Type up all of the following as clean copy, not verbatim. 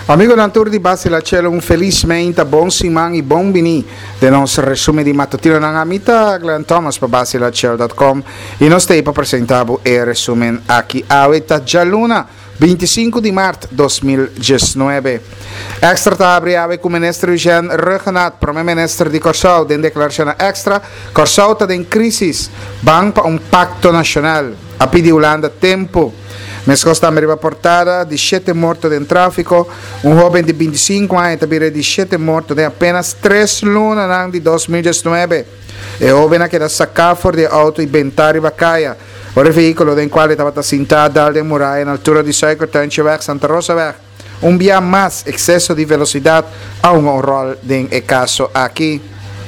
Amigo Nantur di Base la Cielo, un felicemente buon simang e buon bini del nostro resume di mattutino ng amita Glenn Thomas pa basilacelo.com e non stai pa presentavo e resumen aqui awita gialluna 25 di marzo 2019. Extra tabri ave com ministro Eugène Regenat, prime ministro di Corsau, den declarazione extra, Corsau ta den crisis, bang pa un pacto nacional, api di Holanda tempo. Mesco sta mi riportata 17 morti in traffico, un giovane di 25 anni tabire 17 morti in appena 3 lune di 2019 e giovane che da saccafor di auto inventari vaccaia, ora veicolo del quale stava assintata dalle muraie in altura di 6 Cortenseweg Santa Rosaweg, un via mas eccesso di velocità a un rol in caso aqui.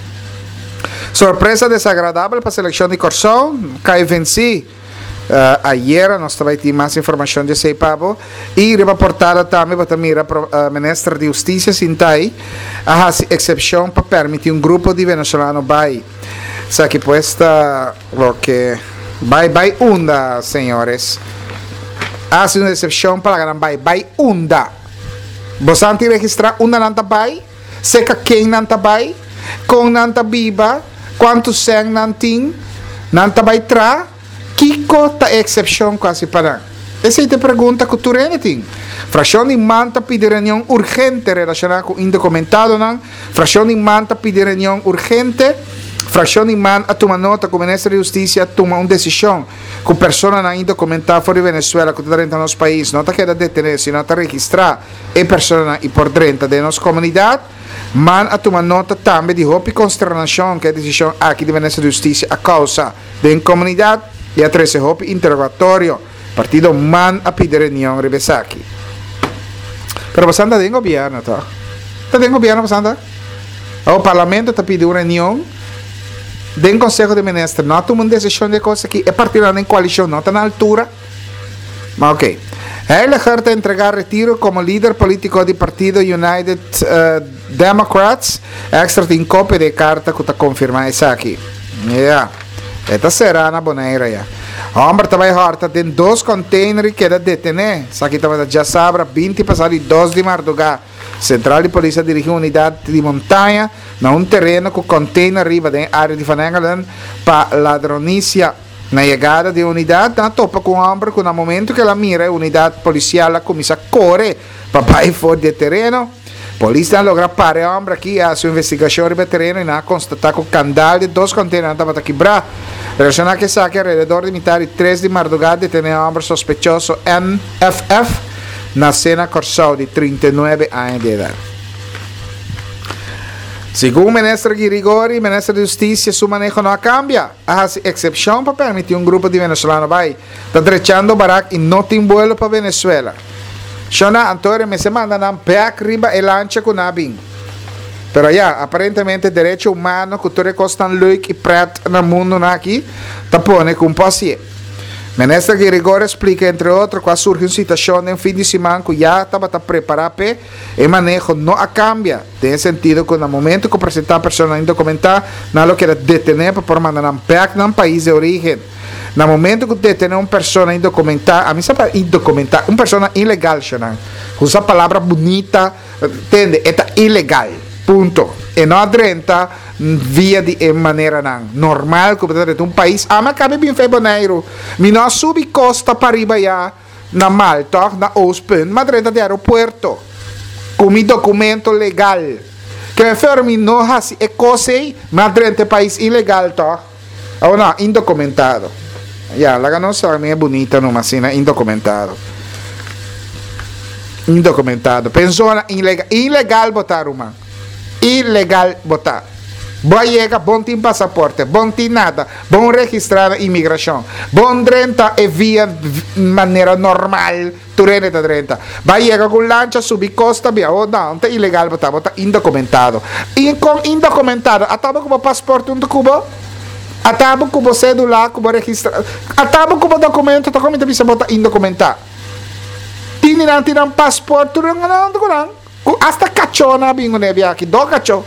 Sorpresa desagradable para a seleção de Corsau, cai venci. Ayer nós também temos mais informação de esse papo e reportada também para a ministra de Justiça Sintai a exceção para permitir um grupo de venezuelanos vai sabe que puesta lo que vai unda senhores há uma exceção para a gran vai unda você antes registrar unda nanta vai seca quem nanta vai com nanta biba quanto sen nantin nanta vai tra Kiko ta excepção quase para. Essa é a pergunta que tu tem. Fração de manta pedir reunião urgente relacionada com indocumentado não. Fração de manta pedir reunião urgente. Fração de man a tomar nota com o ministro de Justiça toma uma decisão com pessoa não indocumentada fora de Venezuela que está dentro do nosso país. Não está querendo detener, sino está registrar e pessoa e por dentro da nossa comunidade. Man a tomar nota também de roupa e consternação que é a decisão aqui do ministro de Justiça a causa da comunidade. E a 13 hopi interrogatorio partido man a pedir reunião rebesaki pero bastante tem governo tá tem governo bastante o parlamento tá pedindo reunião den consejo de ministro não toma uma decisão de coisa que é partido em coalição não tá na altura mas ok ele quer entregar retiro como líder político do partido United Democrats extra tem cópia de carta que está confirmada isso aqui esta será na boneira já. Homem também horta tem 2 containers que é detener. Aqui também já sabe 20 passados 2 de madrugada. Central de Polícia dirigiu unidade de montanha na um terreno com container arriba da área de Vanengaland para ladronícia. Na chegada de unidade, na topa com o homem que no momento que ela mira a unidade policial começa a correr para ir fora do terreno. Polícia logra parar o homem aqui a sua investigação no terreno e na constatar que o canal de 2 containers estava quebrado. Relacionado que saque alrededor de metade de 3 de madrugada deteneu o homem sospechoso MFF na cena Corsau de 39 anos de idade. Segundo o ministro Girigori, ministro de Justiça, seu manejo não cambia. Há exceção para permitir um grupo de venezuelanos vai está drechando barack e não tem vuelo para Venezuela. Shona Antônio me semana na peak riba e lancha com nabing. Pero já, aparentemente direito humano que tu recostan leuk e preto no mundo aqui, tapone com posse. Ministro Girigori explica entre outros que surge uma situação em fim de semana que já estava preparado para e manejo não cambia. Tem sentido que no momento que apresentar a pessoa indocumentada, não lo quer detener para mandar um peak no país de origem. No momento que detém uma pessoa indocumentada, a mim sabe indocumentada, uma pessoa ilegal, usa a palavra bonita, entende? É ilegal, ponto. E não adrenta via de maneira não. Normal que você um país, mas cabe bem feboneiro. Me não subi costa para riba já na Malta, na Ospen, mas adrenta de aeroporto, com documento legal. Que me fermi não hasi é coisa, mas adrenta país ilegal, tá? Ou não, indocumentado. Já, la nossa é bonita numa cena indocumentado. Indocumentado. Pessoa ilegal botar uma. Ilegal botar. Boa chega, bom tem passaporte, bom tem nada, bom registrar na imigração, bom drenta e via maneira normal, turene da drenta. Vai chega com lancha, subir costa, via, oh não, tá ilegal botar indocumentado. E com indocumentado, atava com o passaporte um cubo? Atabo como cédula, como registrar. Atabo como documento, como te bisa botar indocumentado. Tini nang tinang passport, turang ano. Hasta cachona bingo nebi aqui, do cacho.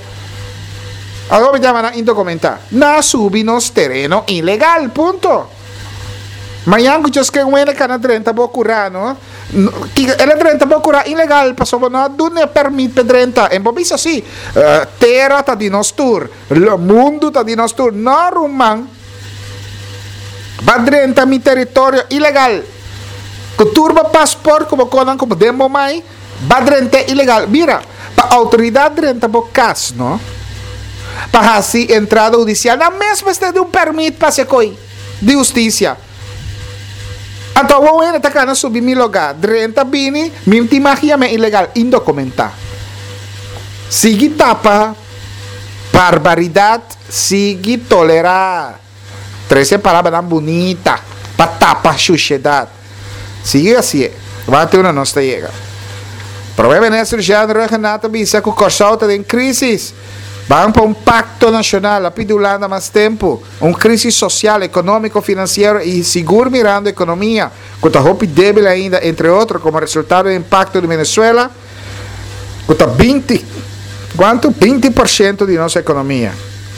Agora me chama indocumentado. Na subi nos terreno ilegal, punto. Manhã que just que um ele cana 30 bocura, no? Ele 30 bocura ilegal, passou não do ne permite 30. Em bobis assim, terra tá di nos tour, o mundo tá di nos tour, não rumang. Ba 30 mi território ilegal. Que turba passport como conan como demo mai, ba 30 ilegal. Mira, pa autoridade 30 bocas, no? Pa assim entrada judicial, na mesma este de permite para se coi de justiça. Então, o homem está querendo subir meu lugar. 30 bini, minha magia é ilegal, indocumentada. Sigue tapa, barbaridade, sigue tolerar. 13 palavras bonita, para tapar a sociedade. Sigue assim, vai ter uma nossa chega. Problema nesse género, Renato, bisa que o Corsal está em crise. Vamos para um pacto nacional, a pedulando mais tempo, crise social, econômico, financeiro e seguro mirando a economia, com a roupa débil ainda, entre outros, como resultado do impacto de Venezuela, com a 20% de nossa economia.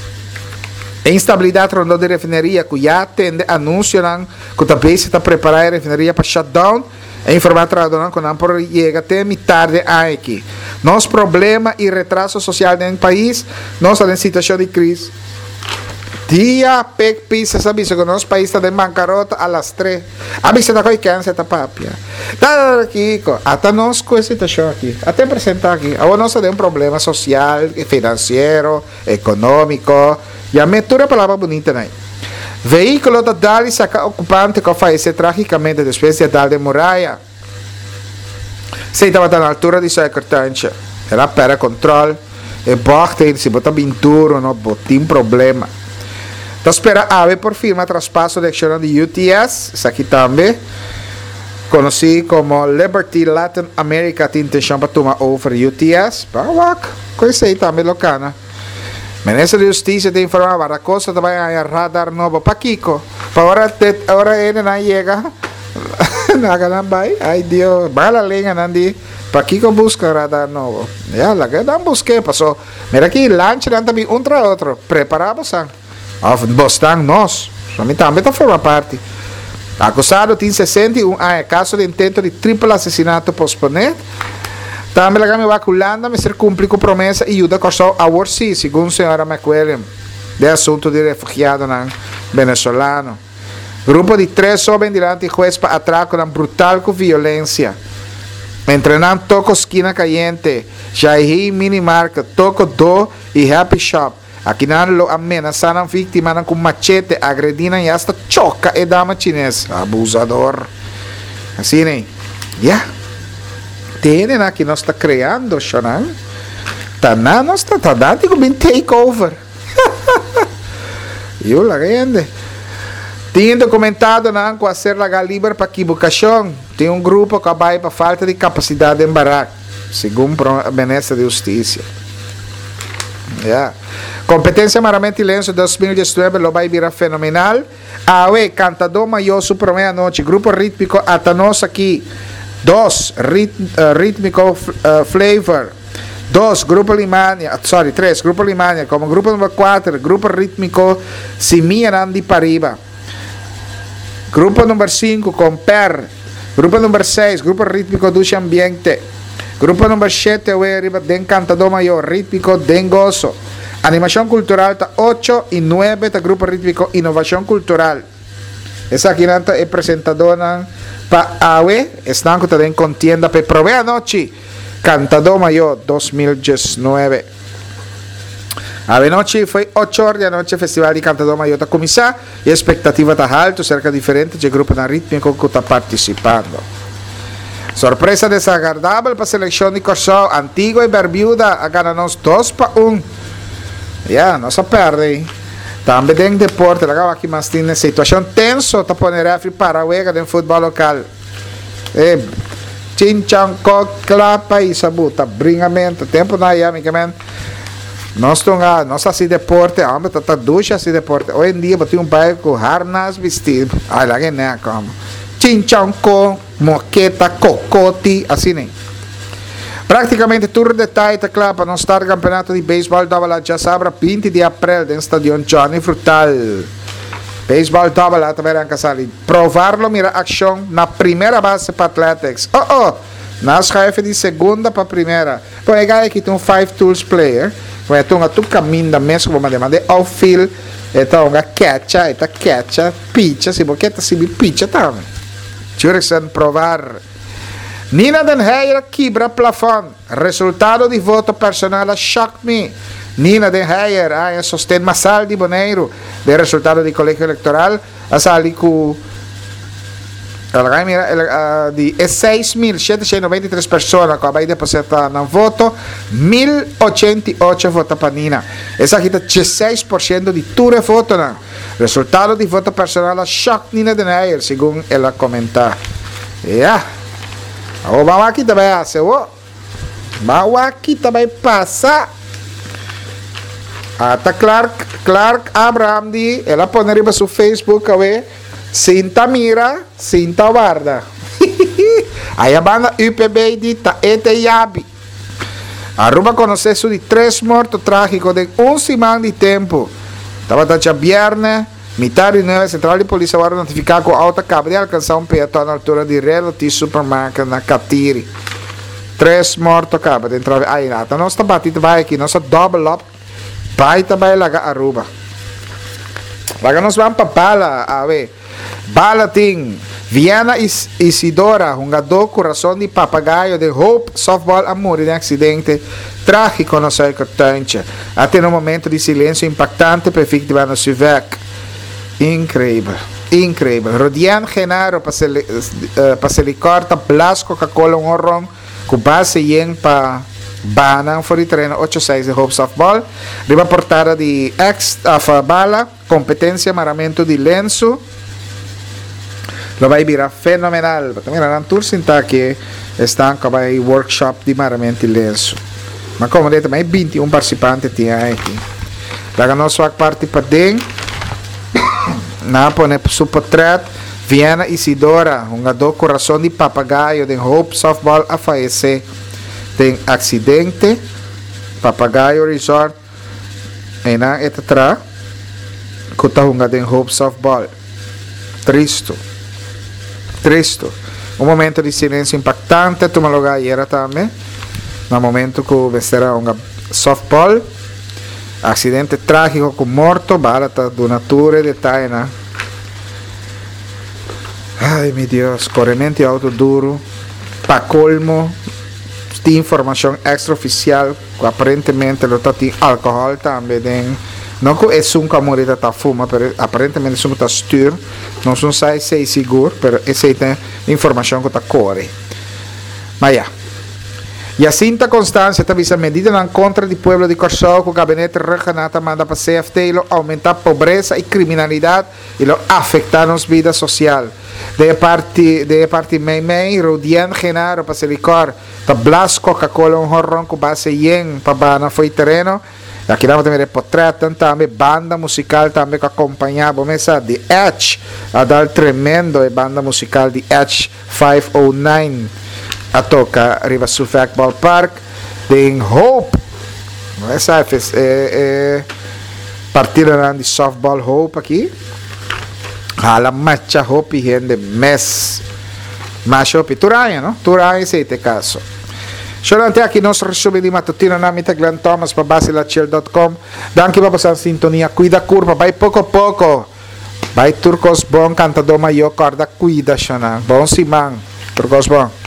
A instabilidade rondou de refineria, que já tende anunciam que a base está preparada a refineria para shutdown, e informar trabalhadores que não por chega até metade aqui. Nosso problema e retraso social no país, nós estamos em situação de crise. Dia pisa sabe que nosso país está em bancarrota às 3. A vez está com câncer da papia. Tá aqui, até nós com essa situação aqui, até apresentar aqui. Agora nós temos problema social, financeiro, econômico. E a metura palavra bonita aí. Veículo da Dali saca ocupante que falece tragicamente depois de Dali de Muralha. Se estava na altura de sua cortância, era para controle, e bote, se botar pintura, não botem problema. Então, espera a por firma traspasso de ação de UTS, isso aqui também, conhecido como Liberty Latin America, tem intenção para tomar over UTS, para coisa aí também locana. Ministro de Justiça te informava, a coisa vai a radar novo para Kiko. Para agora ele não chega. Não vai. Ai Deus, vai a linha nandi. Para Kiko busca radar novo. Ya, la que não busquei, passou. Mira aqui, lanche dan também tra outro. Preparamos a. Bostan nós. Somente também está forma parte. Acusado tem 61 caso de intento de triplo assassinato posponer. Também lá me vaculando, me ser cumprir com promessa e ajuda a Corsal a worsi, segundo a senhora McWilliam, de assunto de refugiado venezolano. Grupo de 3 homens diante do juez para atraco brutal com violência. Entrenando toco esquina caliente, Jaihi Mini Market, toco do e Happy Shop. Aqui não amenaçaram vítima com machete, agredindo e hasta choca e dama chinesa. Abusador. Assim, né? Yeah. Tienen aqui nós está criando, Shonan. Tá na nós está dando como takeover. Eu lá grande. Tinha documentado na com a ser la Galiber para equivocação. Tem grupo que vai para falta de capacidade em Barak, segundo a Ministra de Justiça. Yeah. Competência meramente lenço 2019 lo vai virar fenomenal. Aue cantador maior super meia-noite, grupo rítmico atanos aqui. 2, rítmico flavor. 2, grupo Limania. 3, grupo Limania. Como grupo número 4, grupo rítmico Simia Nandi Pariba. Grupo número 5, Comper. Grupo número 6, grupo rítmico Duce Ambiente. Grupo número 7, arriba de Encantador Mayor, rítmico Dengoso. Animación cultural, 8 y 9, grupo rítmico Innovación Cultural. Esa aquí es presentadora para AWE, están en contienda para Provea Noche, Cantador Mayor 2019. A noche fue 8 horas de noche, Festival de Cantador Mayor está comenzando y expectativa está alta, cerca diferentes de grupos de rítmico que están participando. Sorpresa desagradable para a selección de Corsao, Antigua y Bermuda, a ganarnos 2-1. Ya, no se perde. Também tem deporte, legal aqui, mas tem situação tenso, tá pondo refri para o ega do futebol local. Chinchang, clapa e sabuta, bringamento, tempo na yami, que man. Nós estamos, nós assim deporte, homem, tá ducha assim deporte. Hoje em dia, tem bairro com harnas vestido, aí lá que nem como. Chinchang, moqueta, cocote, assim nem. Praticamente tudo detalhe está claro para não estar no campeonato de beisebol da Vala já sabra 20 de abril no estádio Johnny Frutal. Baseball double at ang kasali. Provarlo mira aksyon na primeira base para Athletics. Nas chefe de segunda para primeira. Pô, é gaya que tem um 5 tools player. Vai ter um caminho da mesma como demanda outfield. Então, a catcha, pitcha, se boqueta se pitcha também. Jurgen provar. Nina Den Heyer quebra plafond. Resultado de voto personal shock me. Nina Den Heyer é sostén massal de Boneiro. De resultado de colégio eleitoral. Asali com de 6.793 pessoas que acabam de depositar no voto, 1.088 votos para Nina. Essa aqui está 16% de tudo voto. Resultado de voto personal choque Nina Den Heyer, segundo ela comentar. Vamos aqui também, vamos aqui também passar. Até Clark Abraham, ela põe no seu Facebook, Sinta Mira, Sinta Guarda. Aí a banda UPB de Taete Yabi. Aruba conheceu de 3 mortos trágicos de semana de tempo. Estava até viernes, metade de 9, central de polícia agora notificar que o auto acaba de alcançar peatão na altura de Realty Supermarket na Catiri. 3 mortos acaba de entrar. Aí, a nossa batida vai aqui, nossa double up. Vai também lá Aruba. Lá nós vamos para Bala, Bala ting Viana Isidora, um jogador coração de papagaio de Hope Softball Amor em acidente trágico no circuitante. Até no momento de silêncio impactante para Victivano Sivek. Incrível. Rodian Genaro para se lhe corta Blasco Coca-Cola horror com base em para Bana for treino 86 de Hope Softball. Riba portada de Bala, competência maramento de lenço. Lo vai virar fenomenal. Mira, ang tour sinta que estão com o workshop de maramento de lenço. Mas como dito, may 21 participantes tinha aqui. Laga no swak party pa ding. Na pone su portrait Viana Isidora, um jogador coração de papagaio de Hope Softball a falecer. Tem acidente, papagaio resort, e na etatra, kutahunga de Hope Softball. Tristo. Um momento de silêncio impactante, tumaloga era também. No momento que vestirá um softball, acidente trágico com morto, barata do natura de Taina. Ai meu Deus, corrente auto duro, pa colmo, de informação extraoficial, que aparentemente lo tem álcool também. Não que é um camorita está fuma, mas aparentemente é um está stir. Não sei se é seguro, mas essa é informação que está corre. Mas já. E a cinta Constância está vista medida na contra do povo de Corsol, que o gabinete regional manda para a CFT e aumentar a pobreza e criminalidade e afetar nossa vida social. De parte Meimei, Rodian Genaro para se licor, está Blasco Coca-Cola horror com base em para na foi terreno. Aqui nós também portretam também banda musical também que acompanhava mesa de Edge, a dar tremendo banda musical de Edge 509 a toca Riva Suffolk Ballpark de Hope. Essa é partida de softball Hope aqui. Hala matcha Hope e de mes Hope Turaya, no? Turaya esse é o caso. Solamente aqui nosso resumo de matutino namin Glenn Thomas para basilachill.com. Danke pa sa sintonia. Cuida curva, vai pouco a pouco. Vai Turcos Bon, cantador maior, corda, cuida siya na. Bom simang. Turcos Bon.